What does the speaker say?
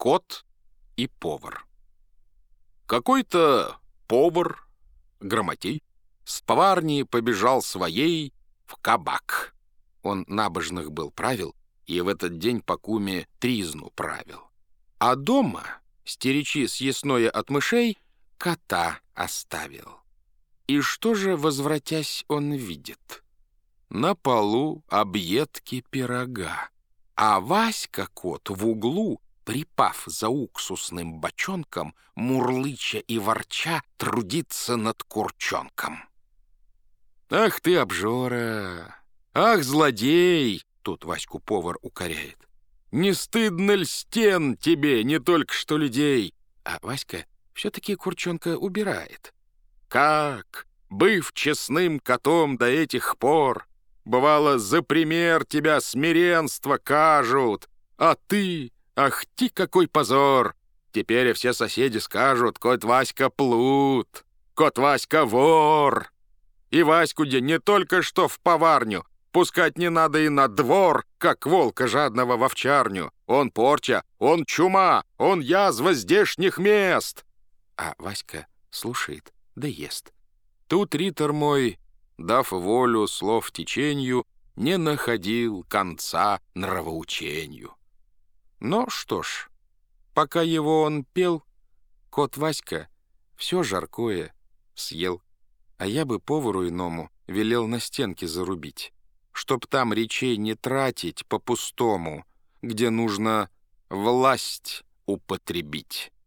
Кот и повар. Какой-то повар, грамотей, с поварни побежал своей в кабак. Он набожных был правил, и в этот день по куме тризну правил. А дома, стеречи съестное от мышей, кота оставил. И что же, возвратясь, он видит? На полу объедки пирога, а Васька-кот в углу, припав за уксусным бочонком, мурлыча и ворча, трудится над курчонком. «Ах ты, обжора! Ах, злодей!» — тут Ваську повар укоряет. «Не стыдно ль стен тебе, не только что людей?» А Васька все-таки курчонка убирает. «Как, быв честным котом до этих пор, бывало, за пример тебя смиренство кажут, а ты, ах ты, какой позор! Теперь все соседи скажут, кот Васька плут, кот Васька вор. И Ваську-де не только что в поварню, пускать не надо и на двор, как волка жадного в овчарню. Он порча, он чума, он язва здешних мест!» А Васька слушает, да ест. Тут ритор мой, дав волю слов теченью, не находил конца нравоучению. Но что ж, пока его он пел, кот Васька все жаркое съел. А я бы повару иному велел на стенке зарубить, чтоб там речей не тратить по-пустому, где нужно власть употребить.